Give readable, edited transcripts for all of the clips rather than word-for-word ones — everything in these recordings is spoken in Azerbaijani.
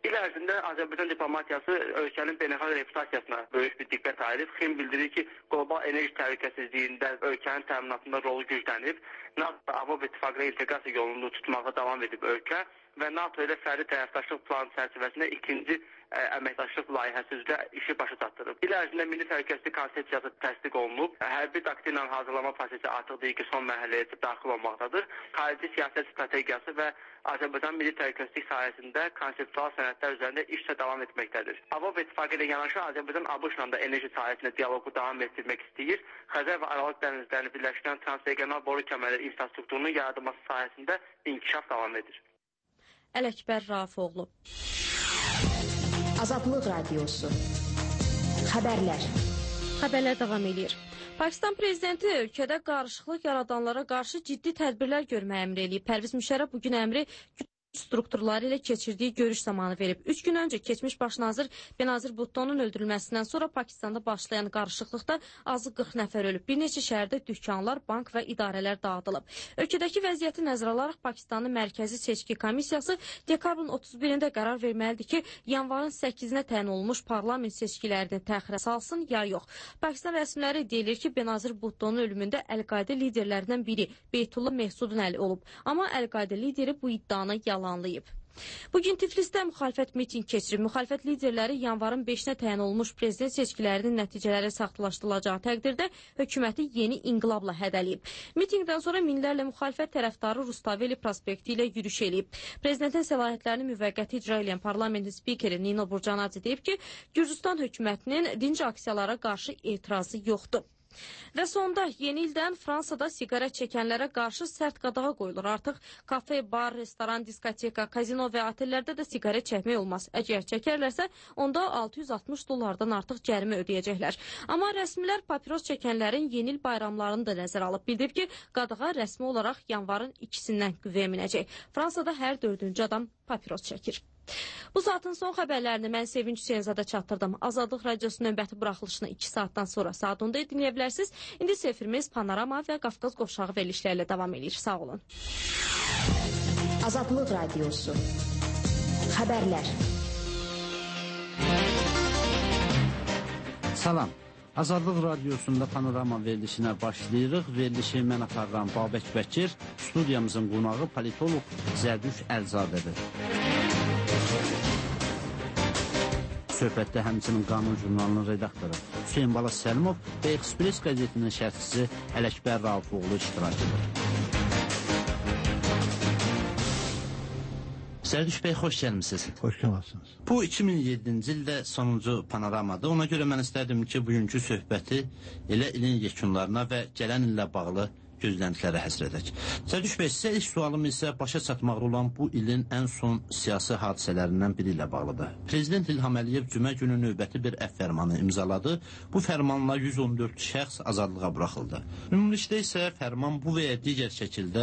İl ərzində Azərbaycan diplomatiyası ölkənin beynəlxalq reputasiyasına böyük bir diqqət ayırıb. XİM bildirir ki, qlobal enerji təhlükəsizliyində ölkənin təminatında rolu güclənib. NATO Avropa İttifaqına inteqrasiya yolunu tutmağa davam edib ölkə və NATO ilə fərdi tərəfdaşlıq planı çərçivəsində ikinci əməkdaşlıq layihəsi üzrə işi başa çatdırıb. İl ərzində Milli Təhlükəsizlik Konsepsiyası təsdiq olunub. Hərbi doktrinanın hazırlama prosesi artıq deyil ki, son mərhələyə daxil olmaqdadır. Xarici siyasət strategiyası və Azərbaycan milli təhlükəsizlik sahəsində konseptual sənədlər üzərində işlə davam etməkdədir. Avropa İttifaqı ilə yanaşı Azərbaycan ABŞ-la da enerji sahəsində dialoqu davam etdirmək istəyir. Xəzər və Aralıq dənizlərini birləşdirən transregional boru kəməri infrastrukturunun yaradılması sahəsində inkişaf davam edir. Ələkbər Rafoğlu. Azadlıq Radiosu. Xəbərlər. Xəbərlər davam edir. Pakistan prezidenti ölkədə qarışıqlıq yaradanlara qarşı ciddi tədbirlər görməyə əmr eləyib. Pərviz Müşərrəf bugün əmri strukturları ilə keçirdiyi görüş zamanı verib. 3 gün öncə keçmiş baş nazir Benazir Bhuttonun öldürülməsindən sonra Pakistanda başlayan qarışıqlıqda azı 40 nəfər ölüb. Bir neçə şəhərdə dükkanlar, bank və idarələr dağıdılıb. Ölkədəki vəziyyəti nəzərə alaraq Pakistanın Mərkəzi Seçki Komissiyası dekabrın 31-də qərar verməlidir ki, yanvarın 8-nə təyin olunmuş parlament seçkilərini təxirə salsın ya yox. Pakistan rəsmiləri deyilir ki, Benazir Bhuttonun ölümündə Əl-Qaidə liderlərindən biri Beytullah Mehsudun əli olub. Amma Əl-Qaidə lideri bu iddianı yalanlayıb. Bugün Tiflisdə müxalifət miting keçirib. Müxalifət liderləri yanvarın 5-nə təyin olunmuş prezident seçkilərinin nəticələri saxtalaşdırılacağı təqdirdə hökuməti yeni inqilabla hədələyib. Mitingdən sonra minlərlə müxalifət tərəfdarı Rustaveli prospekti ilə yürüş eləyib. Prezidentin səlahiyyətlərini müvəqqəti icra edən parlamentin spikeri Nino Burcanadze deyib ki, Gürcüstan hökumətinin dinc aksiyalara qarşı etirazı yoxdur. Və sonda yeni ildən Fransada siqaret çəkənlərə qarşı sərt qadağa qoyulur. Artıq kafe, bar, restoran, diskoteka, kazino və otellərdə də siqaret çəkmək olmaz. Əgər çəkərlərsə, onda $660 artıq cərimə ödəyəcəklər. Amma rəsmilər papiros çəkənlərin yeni il bayramlarını da nəzərə alıb. Bildirib ki, qadağa rəsmi olaraq yanvarın 2-sindən qüvvəyə minəcək. Fransada hər 4-cü adam papiros çəkir. Bu saatın son xəbərlərini mən Sevinç Hüseynzadə çatdırdım. Azadlıq Radiosunun növbəti buraxılışını 2 saatdan sonra saat 10-da dinləyə bilərsiniz. İndi efirimiz Panorama və Qafqaz qovşağı verilişlərlə davam edir. Sağ olun. Azadlıq Radiosu. Xəbərlər. Salam. Azadlıq Radiosunda Panorama verilişinə başlayırıq. Verilişi mən aparıram Babək Bəkir. Studiyamızın qonağı politolog Zərdüş Əlzadədir. Söhbətdə həmçinin Qanun jurnalının redaktoru Hüseyin Bala Səlimov və Express qəzetinin şərhçisi Ələkbər Rafoğlu iştirak edir. Zərdüş bəy, xoş gəlmisiniz. Xoş gəlmisiniz. Bu 2007-ci ildə sonuncu panoramadır. Ona görə mən istərdim ki, bugünkü söhbəti elə ilin yekunlarına və gələn illə bağlı gözləntilərə həsr edək. Zərdüş bəy, sizə ilk sualım isə başa çatmaqda olan bu ilin ən son siyasi hadisələrindən biri ilə bağlıdır. Prezident İlham Əliyev cümə günü növbəti bir əfv fərmanı imzaladı. Bu fərmanla 114 şəxs azadlığa buraxıldı. Ümumilikdə isə fərman bu və ya digər şəkildə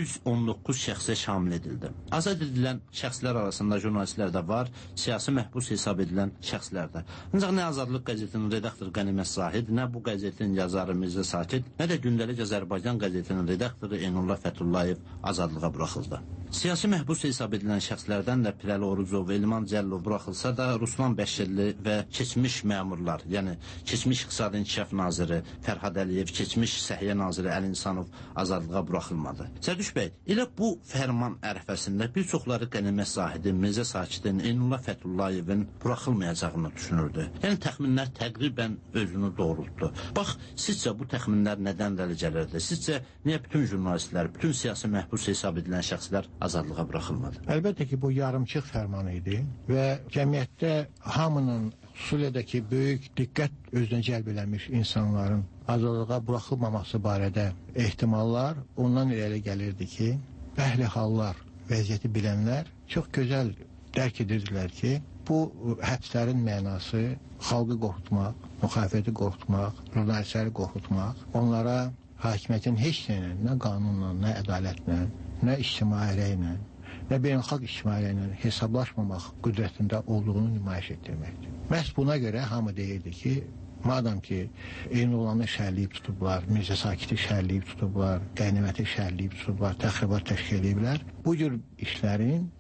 119 şəxsə şamil edildi. Azad edilən şəxslər arasında jurnalistlər də var, siyasi məhbus hesab edilən şəxslər də. Ancaq nə Azadlıq qəzetinin redaktoru Qənimət Zahid, nə bu qəzetin yazarı Mirzə Sakit, nə də Gündəlik Azərbaycan qəzetinin redaktoru Eynullah Fəthullayev azadlığa buraxıldı. Siyasi məhbus hesab edilən şəxslərdən də Pirəli Orucov, Elman Cəllov buraxılsa da Ruslan Bəşirli və keçmiş məmurlar, yəni keçmiş İqtisadi İnkişaf naziri Fərhad Əliyev, keçmiş Səhiyyə naziri Əli İnsanov azadlığa buraxılmadı. Zərdüş bəy, elə bu fərman ərəfəsində bir çoxları Qənimət Zahidin, Mirzə Sakitin, Eynullah Fətullayevin buraxılmayacağını düşünürdü. Yəni təxminlər təqribən özünü doğrultdu. Bax, sizcə bu təxminlər nədən irəli gəlirdi? Sizcə niyə bütün jurnalistlər, bütün siyasi məhbus hesab edilən şəxslər azadlığa buraxılmadı? Əlbəttə ki, bu yarımçıq fərmanı idi və cəmiyyətdə hamının, xüsusilə də ki, böyük diqqət özünə cəlb eləmiş insanların azadlığa buraxılmaması barədə ehtimallar ondan irəli gəlirdi ki, əhli hallar, vəziyyəti bilənlər çox gözəl dərk edirdilər ki, bu həbslərin mənası xalqı qorxutmaq, müxalifəti qorxutmaq, jurnalistləri qorxutmaq, onlara hakimiyyətin heç nə qanunla, nə ədalətlə, nə ictimai rəylə, nə beynəlxalq ictimai rəylə hesablaşmamaq qüdrətində olduğunu nümayiş etdirməkdir. Məhz buna görə hamı deyirdi ki, madam ki, Eynulanı şərliyib tutublar, Mirzə Sakiti şərliyib tutublar, Qəniməti şərliyib tutublar, təxribat təşkil ediblər, bu cür işlərin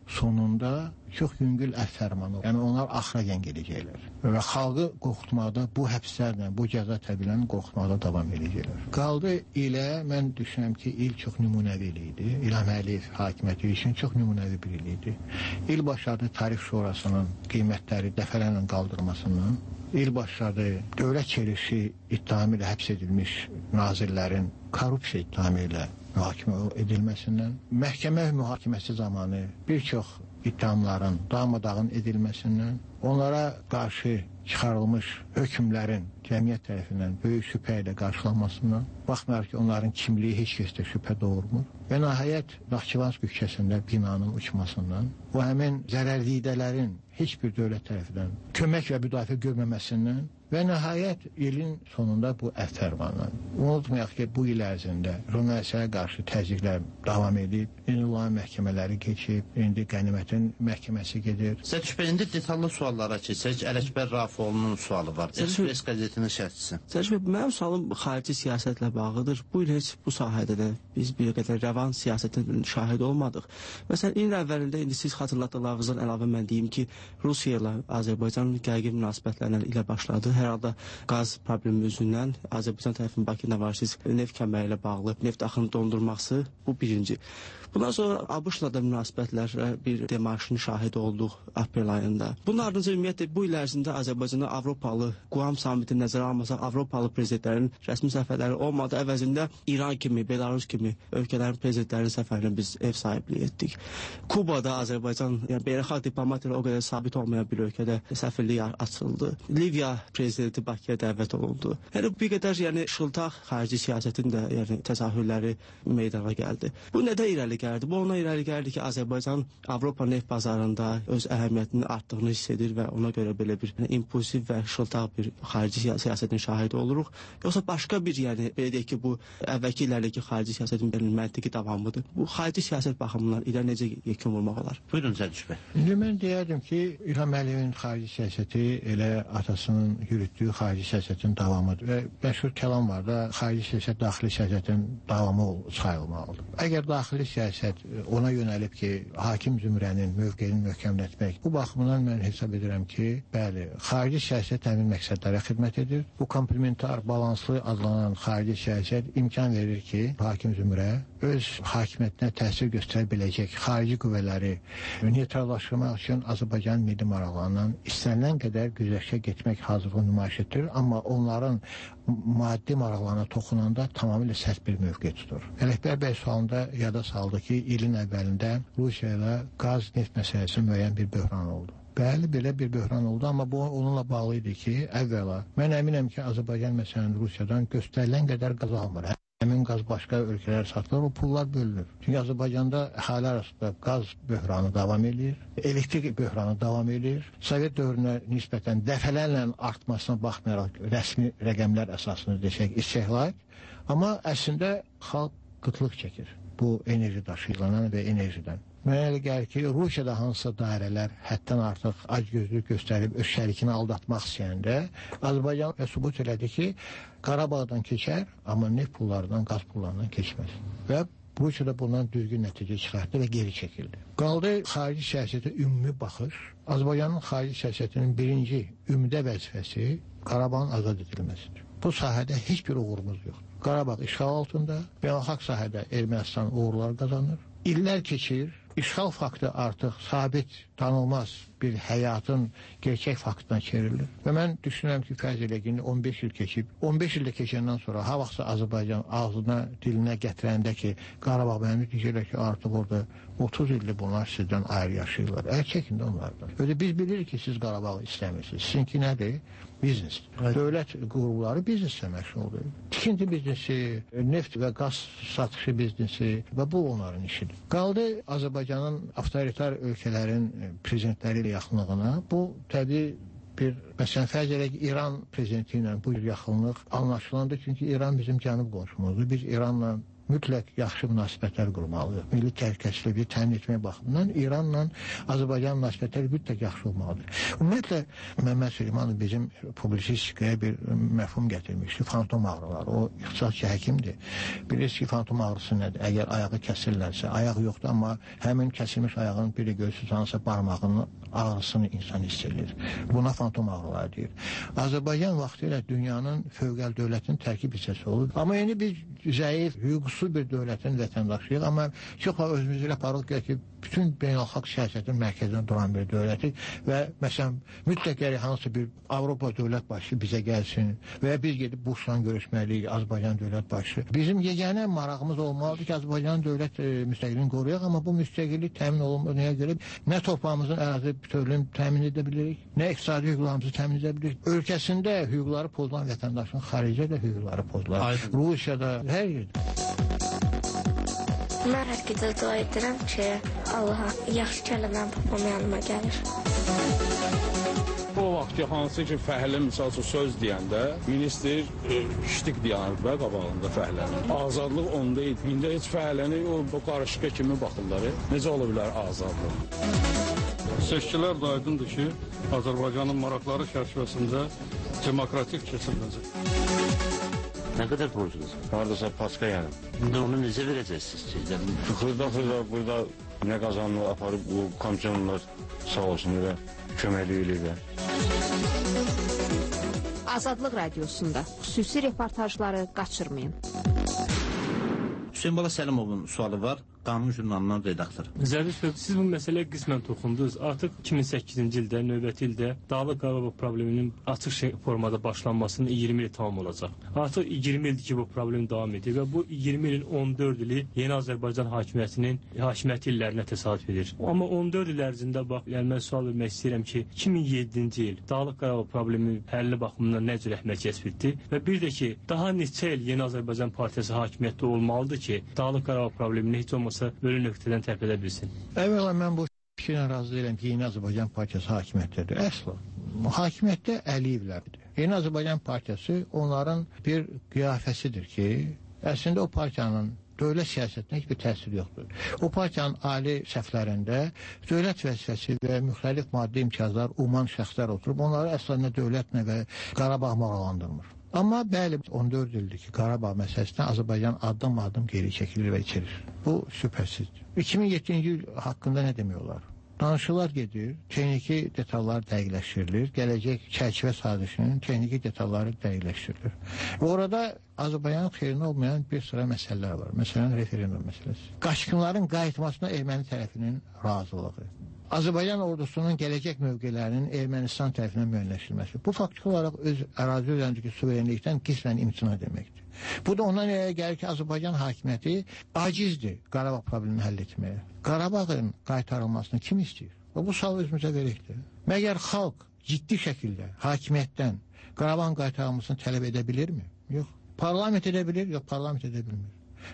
sonunda çox yüngül əf fərmanı, yəni onlar axıracan gedəcəklər. Və xalqı qorxutmaqda, bu həbslərlə, bu cəza tədbirlərini qorxutmaqda davam edəcəklər. Qaldı ilə, mən düşünürəm ki, il çox nümunəvi il idi. İlham Əliyev hakimiyyəti üçün çox nümunəvi bir il idi. İl başladı Tarif Şurasının qiymətləri dəfələrlə qaldırmasından, il başladı dövlət çevrilişi ittihamı ilə həbs edilmiş nazirlərin korrupsiya ittihamı ilə mühakimə edilməsindən, məhkəmə mühakiməsi zamanı bir çox ittihamların darmadağın edilməsindən, onlara qarşı çıxarılmış hökmlərin cəmiyyət tərəfindən böyük şübhə ilə qarşılanmasından, baxmayaraq ki, onların kimliyi heç kəsdə şübhə doğurmur və nəhayət Naxçıvan küçəsində binanın uçmasından, bu həmin zərərlidələrin heç bir dövlət tərəfindən kömək və müdafiə görməməsindən və nəhayət ilin sonunda bu əf fərmanından. Unutmayaq ki, bu il ərzində jurnalistlərə qarşı təzyiqlər davam edib, ünvan məhkəmələri keçib, indi qənimətin məhkəməsi gedir. Sədüş bəy, indi detallı suallara keçək. Ələkbər Rafiqoğlu'nun sualı var. Express qəzetinin şərhçisi. Sədüş bəy, mənim sualım xarici siyasətlə bağlıdır. Bu il heç bu sahədə də biz bir qədər rəvan siyasətin şahid olmadıq. Məsələn, ilin əvvəlində indi siz xatırlatdıqlarınızdan əlavə mən deyim ki, Rusiya ilə Azərbaycan gərgin münasibətlərlə ilə başladı. Hər halda qaz problemi üzündən Azərbaycan tərəfinin Bakı Navarsiz neft kəməri ilə bağlı neft axını dondurması bu birinci. Bundan sonra ABŞ-la da münasibətlərə bir demarşını şahid olduq aprel ayında. Bunun ardınca ümumiyyətlə bu il ərzində Azərbaycana Avropalı Quam samitini nəzərə almasaq, Avropalı prezidentlərin rəsmi səfərləri olmadı. Əvəzində İran kimi, Belarus kimi ölkələrin prezidentlərinin səfərinə biz ev sahibliyi etdik. Kubada Azərbaycan, yəni beynəlxalq diplomatiya o qədər sabit olmayan bir ölkədə səfirlik açıldı. Liviya prezidenti Bakıya dəvət olundu. Yəni bir qədər şıltaq xarici siyasətin də təzahürləri meydana gəldi. Bu nədən irəli gəldi? Bu ona irəli gəldi ki, Azərbaycan Avropa neft bazarında öz əhəmiyyətinin artdığını hiss edir və ona görə belə bir impulsiv və şıltaq bir xarici siyasətin şahidi oluruq. Yoxsa başqa bir, belə deyək ki, bu əvvəlki illərdəki xarici siyasətin məntiqi davamıdır. Bu xarici siyasət baxımından ilə necə yekun vurmaq olar? Buyurun Sədüş bəy. İndi mən deyərdim ki, İlham Əliyevin xarici siyasəti elə atasının yürütdüyü xarici siyasətin davamıdır və məşhur kəlam var da, xarici siyasət daxili siyasətin davamı sayılmalıdır. Əgər daxili siyasət ona yönəlib ki, hakim zümrənin mövqeyini möhkəmlətmək, bu baxımdan mən hesab edirəm ki, bəli, xarici siyasət həmin məqsədlərə xidmət edir. Bu komplementar, balanslı adlanan xarici siyasət imkan verir ki, hakim zümrə öz hakimiyyətinə təsir göstərə biləcək xarici qüvvələri neytrallaşdırmaq üçün Azərbaycan milli maraqlarından istənilən qədər güzəştə getmək hazırlığı nümayiş etdirir, amma onların maddi maraqlarına toxunanda tamamilə sərt bir mövqe tutur. Ələkbər bəy sualında yada saldı ki, ilin əvvəlində Rusiya ilə qaz neft məsələsi müəyyən bir böhran oldu. Bəli, belə bir böhran oldu, amma bu onunla bağlı idi ki, əvvəla mən əminəm ki, Azərbaycan məsələn Rusiyadan göstərilən qədər qaz almır. Həmin qaz başqa ölkələrə satılır, o pullar bölünür. Çünki Azərbaycanda əhali arasında qaz böhranı davam edir, elektrik böhranı davam edir. Sovet dövrünə nisbətən dəfələrlə artmasına baxmayaraq rəsmi rəqəmlər əsasında desək istehlak, amma əslində xalq qıtlıq çəkir bu enerji daşıyılanan və enerjidən. Mənə elə gəlir ki, Rusiyada hansısa dairələr həddən artıq acgözlük göstərib öz şərikini aldatmaq istəyəndə Azərbaycan və sübut elədi ki, Qarabağdan keçər, amma neft pullarından, qaz pullarından keçməz. Və Rusiyada bundan düzgün nəticə çıxartdı və geri çəkildi. Qaldı xarici siyasətə ümumi baxış. Azərbaycanın xarici siyasətinin birinci ümdə vəzifəsi Qarabağın azad edilməsidir. Bu sahədə heç bir uğurumuz yoxdur. Qarabağ işğal altında, beynəlxalq sahədə Ermənistan uğurlar qazanır. İllər keçir, işğal faktı artıq sabit, tanınmaz bir həyatın gerçək faktına çevrilir. Və mən düşünürəm ki, fərz elə ki, 15 il keçib, 15 ildə keçəndən sonra ha vaxtsa Azərbaycan ağzına, dilinə gətirəndə ki, Qarabağ mənim deyəcəklər ki, artıq orada 30 ildir bunlar sizdən ayrı yaşayırlar. Çəkin də onlardan. Öyle biz bilirik ki, siz Qarabağı istəmirsiniz. Sizinki nədir? Biznes. Dövlət qurumları bizneslə məşğuldur. Tikinti biznesi, neft və qaz satışı biznesi və bu onların işidir. Qaldı Azərbaycanın avtoritar ölkələrin prezidentləri ilə yaxınlığına. Bu təbii bir, məsələn, fərz edək ki, İran prezidenti ilə bu yaxınlıq anlaşılandı, çünki İran bizim cənub qonşumuzdur. Biz İranla mütləq yaxşı münasibətlər qurmalıdır. Milli təhlükəsizliyi təmin etmək baxımından İranla Azərbaycan münasibətləri mütləq yaxşı olmalıdır. Ümumiyyətlə, Məhəmməd Süleymanov bizim publisistikaya bir məfhum gətirmişdi. Fantom ağrıları. O ixtisasçı həkimdir. Bilirsiniz ki, fantom ağrısı nədir? Əgər ayağı kəsirlərsə, ayaq yoxdur, amma həmin kəsilmiş ayağın biri göğsüzansa barmağının ağrısını insan hiss edir. Buna fantom ağrıları deyir. Azərbaycan vaxtilə dünyanın fövqəl dövlətinin tərkib hissəsi olur. Amma indi biz zəif, hüquqsuz bir dövlətin vətəndaşıyıq. Amma çox özümüzü ilə aparıq ki, bütün beynəlxalq siyasətin mərkəzində duran bir dövlətik və məsələn, mütləq gərək hansı bir Avropa dövlət başçısı bizə gəlsin və ya biz gedib Bushla görüşməliyik, Azərbaycan dövlət başçısı. Bizim yeganə marağımız olmalıdır ki, Azərbaycan dövlət müstəqilliğini qoruyaq, amma bu müstəqillik təmin olunmaya görə nə torpağımızın ərazi bütövlüyünü təmin edə bilirik, nə iqtisadi hüquqlarımızı təmin edə bilirik. Ölkəsində hüquqları pozulan vətəndaşın xaricdə də hüquqları pozular. Rusiyada, hər yerdə. Mən hər gecə dua edirəm ki, Allaha yaxşı kəlləmən papam yanıma gəlir. O vaxt ki, hansı ki, fəhlə misal üçün söz deyəndə, minister ştik dayanır və qabağında fəhlənin. Azadlıq onda idi. İndi heç fəhləni o qarışıqa kimi baxırlar. Necə ola bilər azadlıq? Seçkilər də aydındır ki, Azərbaycanın maraqları çərçivəsində demokratik keçiriləcək. Nə qədər borcunuz? Haradasa paska yəni. İndi onu necə verəcəksiniz ki? Xırda burada nə qazanını aparıb bu komissiyonlar sağ olsun və köməkli eləyirlər. Azadlıq radiosunda xüsusi reportajları qaçırmayın. Hüseyin Bala Səlimovun sualı var. Qanun jurnalının redaktoru. Zərif bəy, siz bu məsələyə qismən toxundunuz. Artıq 2008-ci ildə, növbəti ildə Dağlıq Qarabağ probleminin açıq formada başlanmasının 20 il tamam olacaq. Artıq 20 ildir ki, bu problem davam edir və bu 20 ilin 14 ili Yeni Azərbaycan hakimiyyətinin hakimiyyəti illərinə təsadüf edir. Amma 14 il ərzində bax, yəni mən sual vermək istəyirəm ki, 2007-ci il Dağlıq Qarabağ problemi həlli baxımından nə cür əhəmiyyət kəsb etdi və bir də ki, daha neçə il Yeni Azərbaycan partiyası hakimiyyətdə olmalıdır ki, Dağlıq Qarabağ problemini heç olmasa böyle nöqtədən tərk edə bilsin. Əvvəla mən bu fikirlə razı deyiləm ki, Yeni Azərbaycan partiyası hakimiyyətdədir. Əsla. Hakimiyyətdə Əliyevlərdir. Yeni Azərbaycan partiyası onların bir qiyafəsidir ki, əslində o partiyanın dövlət siyasətinə heç bir təsir yoxdur. O partiyanın ali səhvlərində dövlət vəzifəsi və müxtəlif maddi imtiyazlar uman şəxslər oturub, onları əslində dövlətlə və Qarabağ maraqlandırmır. Amma bəli, 14 ildir ki, Qarabağ məsələsindən Azərbaycan addım-addım geri çəkilir və içirir. Bu şübhəsizdir. 2007-ci il haqqında nə demək olar? Danışıqlar gedir, texniki detallar dəqiqləşdirilir, gələcək çərçivə sazişinin texniki detalları dəqiqləşdirilir. Və orada Azərbaycanın xeyrinə olmayan bir sıra məsələlər var. Məsələn, referendum məsələsi. Qaçqınların qayıtmasına erməni tərəfinin razılığı. Azərbaycan ordusunun gələcək mövqelərinin Ermənistan tərəfindən müəyyənləşdirilməsi. Bu faktiki olaraq öz ərazi üzərindəki suverenlikdən qismən imtina deməkdir. Bu da ondan irəli gəlir ki, Azərbaycan hakimiyyəti acizdir Qarabağ problemini həll etməyə. Qarabağın qaytarılmasını kim istəyir? Bu sual özümüzə verəkdir. Məgər xalq ciddi şəkildə hakimiyyətdən Qarabağın qaytarılmasını tələb edə bilirmi? Yox. Parlament edə bilir? Yox, parlament edə bilmir.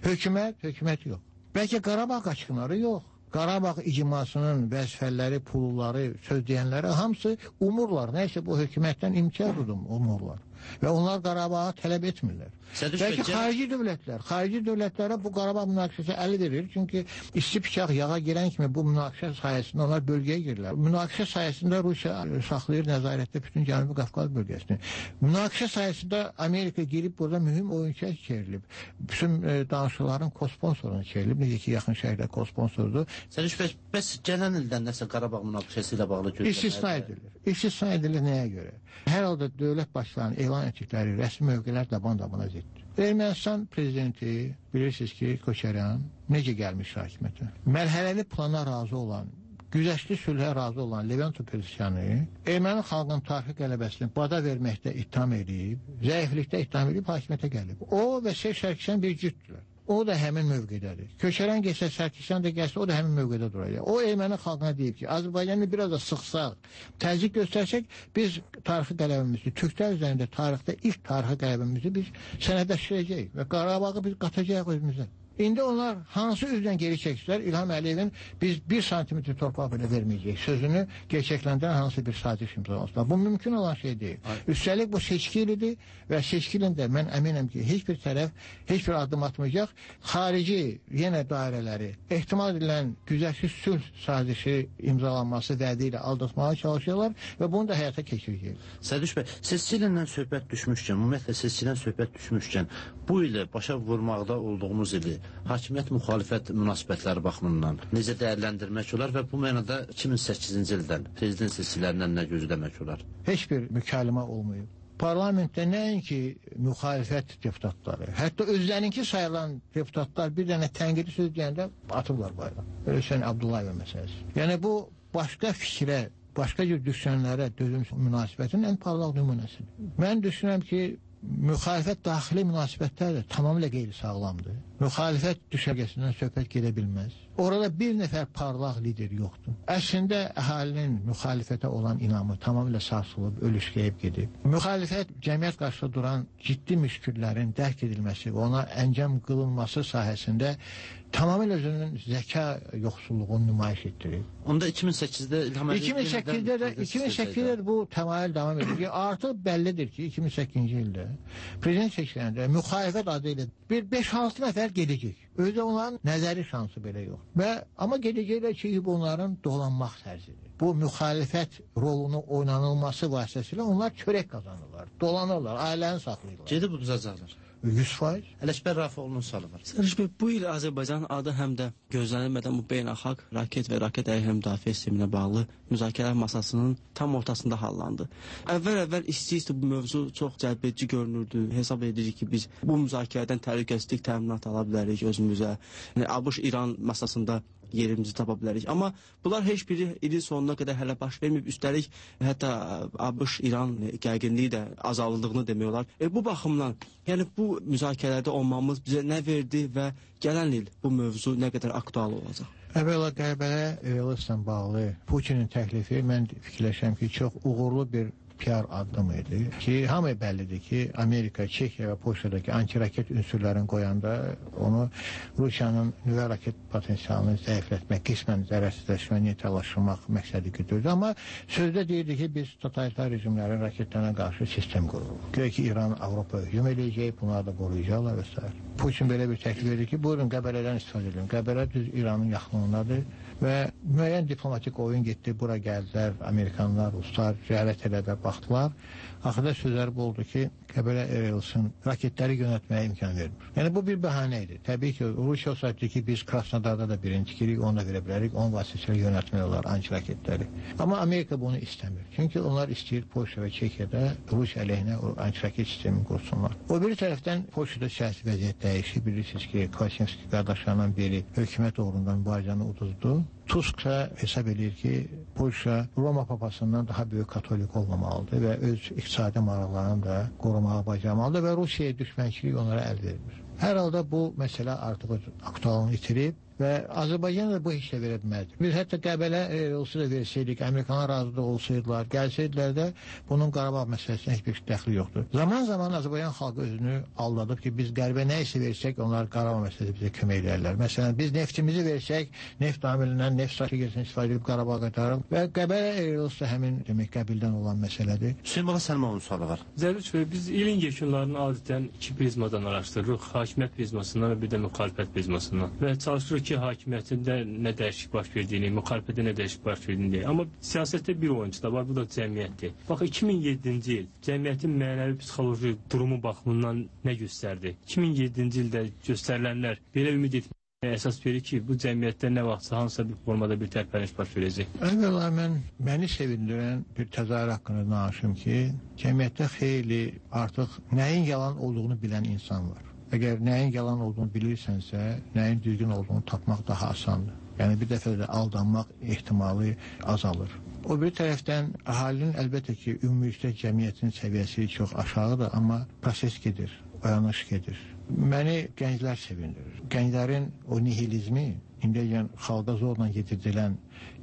Hökumət yox. Bəlkə Qarabağ qaçqınları yox. Qarabağ icmasının vəzifələri, pulları, söz deyənləri hamısı umurlar. Nəysə bu hökumətdən imtiyaz umurlar. Və onlar Qarabağa tələb etmirlər. Bəlkə xarici dövlətlərə bu Qarabağ münaqişəsi əli verir. Çünki isti bıçaq yağa girən kimi bu münaqişə sayəsində onlar bölgəyə girirlər. Münaqişə sayəsində Rusiya saxlayır nəzarətdə bütün Cənubi Qafqaz bölgəsini. Münaqişə sayəsində Amerika girib burada mühüm oyunçuya çevrilib. Bütün danışıqların kosponsorunu çevrilib. Necə ki, yaxın şəhərdə kosponsordur. Sərif bəy, bəs gələn ildən nəsə Qarabağ münaqişəsi ilə bağlı gözləmələr? İstisna edilir nəyə görə? Hər halda dövlət başlarının elan etdikləri rəsmi mövqelər dabana ziddir. Ermənistan prezidenti, bilirsiniz ki, Köçəryan necə gəlmiş hakimiyyətə? Mərhələli plana razı olan, güzəştli sülhə razı olan Levent Petrosyanı erməni xalqının tarixi qələbəsini bada verməkdə ittiham edib, zəiflikdə ittiham edib hakimiyyətə gəlib. O və Şeyx Sərkisyan bir cütdürlər. O da həmin mövqedədir. Köçərən gəlsə, Sərkisyan da gəlsə, o da həmin mövqedə duracaq. O erməni xalqına deyib ki, Azərbaycanı biraz da sıxsaq, təzyiq göstərsək, biz tarixi qələbəmizi, türklər üzərində tarixdə ilk tarixi qələbəmizi biz sənədləşdirəcəyik və Qarabağı biz qatacaq özümüzə. İndi onlar hansı üzdən geri çəkdilər? İlham Əliyevin biz 1 santimetr torpaq belə verməyəcək sözünü gerçəkləndirən hansı bir saziş imzalamışlar. Bu mümkün olan şey deyil. Üstəlik bu seçki ilidir və seçki ilində mən əminəm ki, heç bir tərəf heç bir addım atmayacaq. Xarici yenə dairələri ehtimal edilən güzəştli sülh sazişi imzalanması vədi ilə aldatmağa çalışıyorlar və bunu da həyata keçirəcək. Sərdiş bəy, seçki ilindən söhbət düşmüşkən, ümumiyyətlə seçkidən söhbət düşmüşkən, bu ili başa vurmaqda olduğumuz ili hakimiyyət müxalifət münasibətləri baxımından necə dəyərləndirmək olar və bu mənada 2008-ci ildən prezident seçkilərindən nə gözləmək olar? Heç bir mükalimə olmayıb. Parlamentdə nəinki müxalifət deputatları, hətta özlərinki sayılan deputatlar bir dənə tənqidi söz deyəndə atıblar bayrağı. Hüseyin Abdullayev məsələsi. Yəni bu başqa fikrə, başqa cür düşənlərə dözüm münasibətin ən parlaq nümunəsidir. Mən düşünürəm ki, müxalifət daxili münasibətlər də tamamilə qeyri-sağlamdır. Müxalifət düşərgəsindən söhbət gedə bilməz. Orada bir nəfər parlaq lider yoxdur. Əslində əhalinin müxalifətə olan inamı tamamilə sarsılıb, ölüşkəyib gedib. Müxalifət cəmiyyət qarşısında duran ciddi müşküllərin dərk edilməsi və ona əncam qılınması sahəsində tamamilə özünün zəka yoxsulluğunu nümayiş etdirir. Onda 2008-də İlham Əliyev 2008-də bu təmayül davam edir ki, artıq bəllidir ki, 2008-ci ildə prezident seçkilərində müxalifət adı ilə bir 5-6 nəfər gedəcək. Özdə onların nəzəri şansı belə yox. Amma gedəcəklər ki, bunların dolanmaq tərzidir. Bu müxalifət rolunu oynanılması vasitəsilə onlar çörək qazanırlar, dolanırlar, ailəni saxlayırlar. Gedib uduzacaqlar. 100%. Ələkbər Rafiqoğlu'nun salı var. Sərdiş bəy, bu il Azərbaycan adı həm də gözlənilmədən bu beynəlxalq raket və raket əleyhinə müdafiə sisteminə bağlı müzakirələr masasının tam ortasında hallandı. Əvvəl istəyirdi bu mövzu çox cəlbedici görünürdü. Hesab edirik ki, biz bu müzakirədən təhlükəsizlik təminatı ala bilərik özümüzə. Yəni, ABŞ-İran masasında yerimizi tapa bilərik. Amma bunlar heç biri ilin sonuna qədər hələ baş verməyib. Üstəlik, hətta ABŞ-İran gərginliyi də azaldığını demək olar. Bu baxımdan, yəni bu müzakirələrdə olmamız bizə nə verdi və gələn il bu mövzu nə qədər aktual olacaq? Əvvəla Qərbələ Reylislə bağlı Putinin təklifi mən fikirləşəm ki, çox uğurlu bir PR addım idi ki, hamı bəllidir ki, Amerika, Çekiya və Polşadakı antiraket ünsürlərini qoyanda onu Rusiyanın nüvə raket potensialını zəiflətmək, qismən zərərsizləşmə, neytrallaşdırmaq məqsədi güdürdü. Amma sözdə deyirdi ki, biz totalitar rejimlərin raketlərine qarşı sistem qururuq. Göyə ki, İran Avropa hücum edəcək, bunları da qoruyacaqlar və s. Putin belə bir təklif edir ki, buyurun Qəbələdən istifadə edin. Qəbələ düz İranın yaxınlığındadır və müəyyən diplomatik oyun getdi, bura gəldilər, Amerikanlar, Ruslar ziyarət elədilər, baxdılar. Axırda sözləri bu oldu ki, Qəbələ Reylisin raketləri yönətməyə imkan vermir. Yəni bu bir bəhanə idi. Təbii ki, Rusiya olsaydı ki, biz Krasnodarda da birinci girik, onu da verə bilərik, onun vasitəsilə yönətmək olar antiraketləri. Amma Amerika bunu istəmir. Çünki onlar istəyir Polşa və Çekiyada Rusiya əleyhinə antiraket sistemi qursunlar. O bir tərəfdən Polşada siyasi vəziyyət dəyişir. Bilirsiniz ki, Kaczynski qardaşlarından biri hökumət uğrunda mübarizəni uduzdu. Tusk isə hesab edir ki, Polşa Roma papasından daha böyük katolik olmamalıdır və öz iqtisadi maraqlarını da qorumağa bacarmalıdır və Rusiyaya düşmənçilik onlara əl vermir. Hər halda bu məsələ artıq aktualını itirib və Azərbaycan da bu heç də verə bilməzdir. Biz hətta Qəbələ olsa da versəydik, Amerikanlar razı da olsaydılar, gəlsəydilər də bunun Qarabağ məsələsinə heç bir dəxli yoxdur. Zaman Azərbaycan xalqı özünü aldadıb ki, biz Qərbə nə isə versək, onlar Qarabağ məsələsi bizə kömək edərlər. Məsələn, biz neftimizi versək, neft amilindən neft strategiyasını istifadə edib Qarabağa qaytarıb və Qəbələ olsa həmin demək qəbildən olan məsələdir. Hüseyin Bala Səlmanovun sualı var. Zərruç bəy, biz ilin yekunlarını adətən iki prizmadan araşdırırıq. Hakimiyyət prizmasından və bir də müxalifət prizmasından. Və çalışırıq ki, hakimiyyətində nə dəyişik baş verdiyini, müxalifətdə nə dəyişik baş verdiyini deyək. Amma siyasətdə bir oyuncu da var, bu da cəmiyyətdir. Bax, 2007-ci il cəmiyyətin mənəvi psixoloji durumu baxımından nə göstərdi? 2007-ci ildə göstərilənlər belə ümid etməyə əsas verir ki, bu cəmiyyətdə nə vaxtsa hansısa bir formada bir tərpəniş baş verəcək. Əvvəla məni sevindirən bir təzahür haqqında danışım ki, cəmiyyətdə xeyli artıq nəyin yalan olduğunu bilən insan var. Əgər nəyin yalan olduğunu bilirsənsə, nəyin düzgün olduğunu tapmaq daha asandır. Yəni bir dəfə də aldanmaq ehtimalı azalır. O bir tərəfdən əhalinin əlbəttə ki, ümumilikdə cəmiyyətin səviyyəsi çox aşağıdır, amma proses gedir, oyanış gedir. Məni gənclər sevindirir. Gənclərin o nihilizmi, indiyən xalqa zorla yedirdilən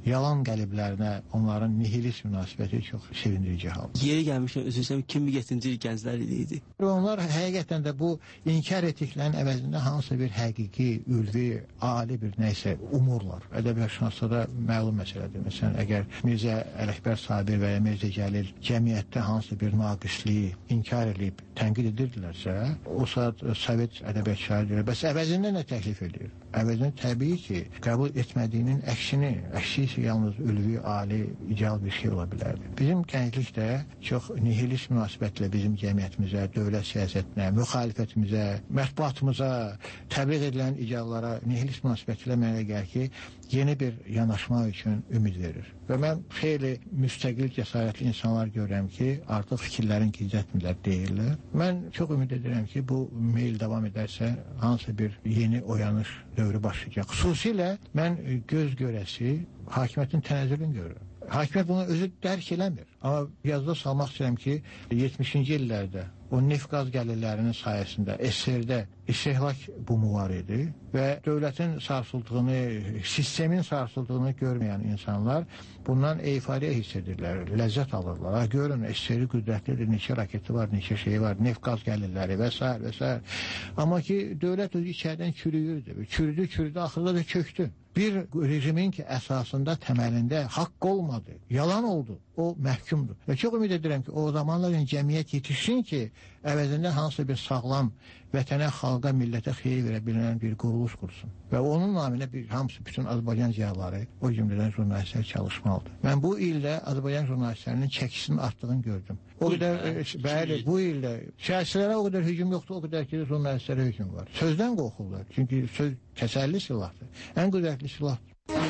yalan qəliblərinə onların nihilist münasibəti çox sevindirici hal. Yeri gəlmişkən üzrüsəm 2007-ci il gənclər idi. Onlar həqiqətən də bu inkar etdiklərinin əvəzində hansısa bir həqiqi, ülvi, ali bir nəysə umurlar. Ədəbiyyatşünaslıqda məlum məsələdir. Məsələn, əgər Mirzə Ələkbər Sabir və ya Mirzə Cəlil cəmiyyətdə hansısa bir naqisliyi inkar edib, tənqid edirdilərsə, o saat Sovet ədəbiyyatçıları deyir, bəs əvəzində nə təklif edir? Əvəzində təbii ki, qəbul etmədiyinin əksi isə yalnız ülvi, ali, ideal bir şey ola bilərdi. Bizim gənclikdə çox nihilist münasibətlə bizim cəmiyyətimizə, dövlət siyasətinə, müxalifətimizə, mətbuatımıza, təbliğ edilən ideallara nihilist münasibətlə mənə gəlir ki, yeni bir yanaşma üçün ümid verir. Və mən xeyli müstəqil, cəsarətli insanlar görürəm ki, artıq fikirlərin gizlətmirlər, deyirlər. Mən çox ümid edirəm ki, bu meyil davam edərsə, hansısa bir yeni oyanış dövrü başlayacaq. Xüsusilə mən göz görəsi hakimiyyətin tənəzzülünü görürəm. Hakimiyyət bunu özü dərk eləmir. Amma yazıda salmaq istəyirəm ki, 70-ci illərdə o neft qaz gəlirlərinin sayəsində SSR-də istehlak bumu var idi və dövlətin sarsıldığını, sistemin sarsıldığını görməyən insanlar bundan euforiya hiss edirlər, ləzzət alırlar. Görün, SSR-i qüdrətlidir, neçə raketi var, neçə şeyi var, neft qaz gəlirləri və s. və s. Amma ki, dövlət özü içərdən çürüyürdü, çürüdü, axırda da çöktü. Bir rejimin ki, əsasında, təməlində haqq olmadı, yalan oldu, o məhkumdur. Və çox ümid edirəm ki, o zamanlar cəmiyyət yetişsin ki, əvəzində hansısa bir sağlam vətənə, xalqa, millətə xeyir verə bilən bir quruluş qursun. Və onun naminə hamısı, bütün Azərbaycan ziyaları, o cümlədən jurnalistlər çalışmalıdır. Mən bu ildə Azərbaycan jurnalistlərinin çəkisinin artdığını gördüm. O qədər, bəli, bu ildə şəxsilərə o qədər hücum yoxdur, o qədər ki, jurnalistlərə hücum var. Sözdən qorxurlar, çünki söz təsəlli silahdır, ən qüdrətli silahdır.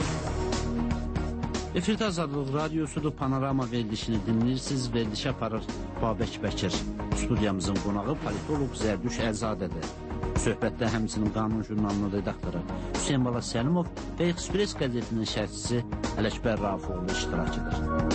Efirdə Azadlıq Radiosudur, Panorama verilişini dinləyirsiniz, verilişi aparır Babək Bəkir. Studiyamızın qonağı politolog Zərdüş Əlzadədir. Söhbətdə həmçinin Qanun jurnalının redaktoru Hüseyin Bala Səlimov və Express qəzetinin şərhçisi Ələkbər Rafoğlu iştirak edir.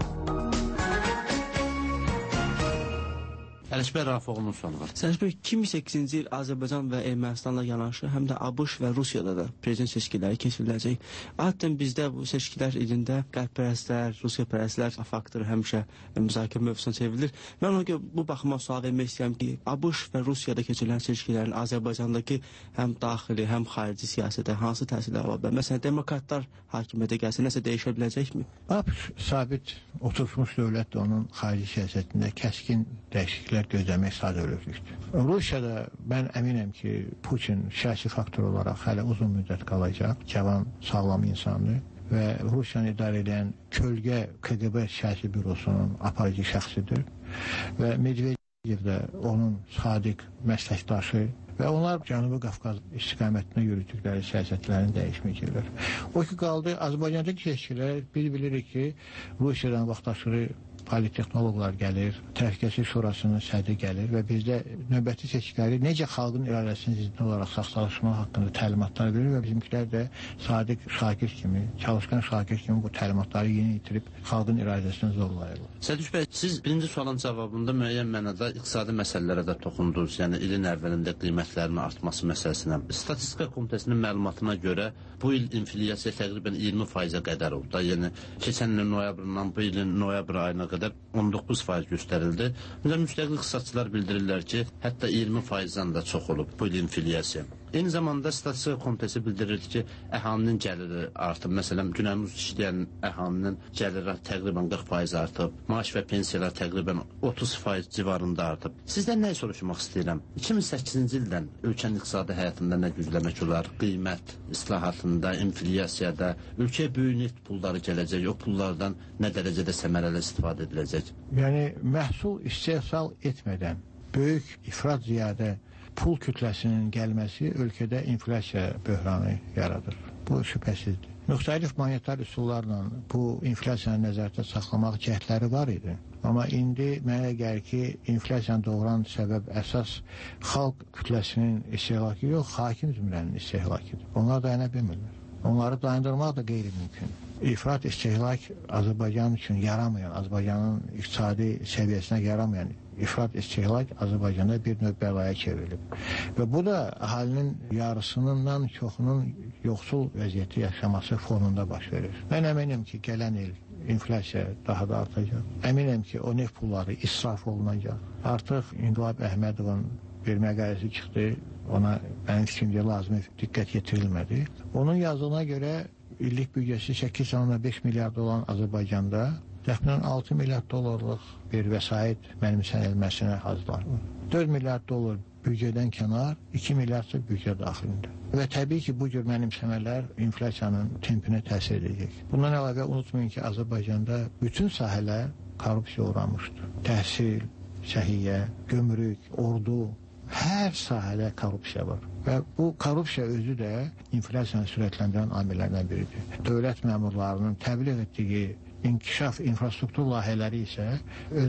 Ələkbər Rafoğlu'nun sonu var. Səlişbər 2008-ci il Azərbaycan və Ermənistanla yanaşı, həm də ABŞ və Rusiyada da prezident seçkiləri keçiriləcək. Adətən bizdə bu seçkilər ilində qəlbpərəstlər, Rusiyapərəstlər faktoru həmişə müzakirə mövzusuna çevrilir. Mən ona görə bu baxıma sual vermək istəyirəm ki, ABŞ və Rusiyada keçirilən seçkilərin Azərbaycandakı həm daxili, həm xarici siyasətə hansı təsirlər ola bilər? Məsələn, demokratlar hakimiyyətə gəlsə, nəsə dəyişə biləcəkmi? ABŞ sabit oturmuş dövlətdir, onun xarici siyasətində kəskin dəyişikliklər gözləmək sadəlövlükdür. Rusiyada mən əminəm ki, Putin şəxsi faktor olaraq hələ uzun müddət qalacaq, cavan, sağlam insandır və Rusiyanı idarə edən kölgə KGB siyasi bürosunun aparıcı şəxsidir və Medvedev də onun sadiq məsləkdaşı və onlar Cənubi Qafqaz istiqamətində yürütdükləri siyasətlərini dəyişməyəcəklər. O ki, qaldı, Azərbaycandakı seçkilər biz bilirik ki, Rusiyadan vaxtaşırı politexnoloqlar gəlir, Təhlükəsizlik Şurasının sədri gəlir və bizdə növbəti seçkiləri necə xalqın iradəsinin ziddin olaraq saxtalaşmaq haqqında təlimatlar verir və bizimkilər də sadiq şagird kimi, çalışqan şagird kimi bu təlimatları yeni itirib xalqın iradəsini zorlayırlar. Sədüş bəy, siz birinci sualın cavabında müəyyən mənada iqtisadi məsələlərə də toxundunuz, yəni ilin əvvəlində qiymətlərin artması məsələsinə. Statistika Komitəsinin məlumatına görə bu il inflyasiya təqribən 20%-ə qədər oldu. Yəni, keçən ilin noyabrından bu ilin noyabr ayına qədər 19% göstərildi. Müstəqil iqtisadçılar bildirirlər ki, hətta 20%-dən də çox olub bu il inflyasiya. Eyni zamanda Statistika Komitəsi bildirir ki, əhalinin gəliri artıb. Məsələn, günəmuz işləyən əhalinin gəliri təqribən 40% artıb. Maaş və pensiyalar təqribən 30% civarında artıb. Sizdən nəyi soruşmaq istəyirəm? 2008-ci ildən ölkənin iqtisadi həyatında nə gücləmək olar? Qiymət islahatında, inflyasiyada, ölkəyə böyük neft pulları gələcək, o pullardan nə dərəcədə səmərəli istifadə ediləcək? Yəni, məhsul istehsal etmədən böyük ifrat ziyadə pul kütləsinin gəlməsi ölkədə inflyasiya böhranı yaradır. Bu şübhəsizdir. Müxtəlif monetar üsullarla bu inflyasiyanı nəzərdə saxlamaq cəhdləri var idi. Amma indi mənə gəlir ki, inflyasiyanı doğuran səbəb əsas xalq kütləsinin istehlakı yox, hakim zümrənin istehlakidir. Onlar dayana bilmirlər. Onları dayandırmaq da qeyri-mümkün. ifrat istehlak Azərbaycan üçün yaramayan, Azərbaycanın iqtisadi səviyyəsinə yaramayan ifrat istehlak Azərbaycanda bir növ bəlaya çevrilib. Və bu da əhalinin yarısından çoxunun yoxsul vəziyyəti yaşaması fonunda baş verir. Mən əminəm ki, gələn il inflyasiya daha da artacaq. Əminəm ki, o neft pulları israf olunacaq. Artıq İnqilab Əhmədovun bir məqaləsi çıxdı, ona mənim fikrimcə lazımi diqqət yetirilmədi. Onun yazdığına görə illik büdcəsi 8,5 milyard olan Azərbaycanda təxminən 6 milyard dollarlıq bir vəsait mənimsənilməsinə hazırlanır. 4 milyard dollar büdcədən kənar, 2 milyardsa büdcə daxilində. Və təbii ki, bu cür mənimsəmələr inflyasiyanın tempinə təsir edəcək. Bundan əlavə unutmayın ki, Azərbaycanda bütün sahələr korrupsiya uğramışdır. Təhsil, səhiyyə, gömrük, ordu, hər sahədə korrupsiya var. Və bu korrupsiya özü də inflyasiyanı sürətləndirən amillərdən biridir. Dövlət məmurlarının təbliğ etdiyi inkişaf infrastruktur layihələri isə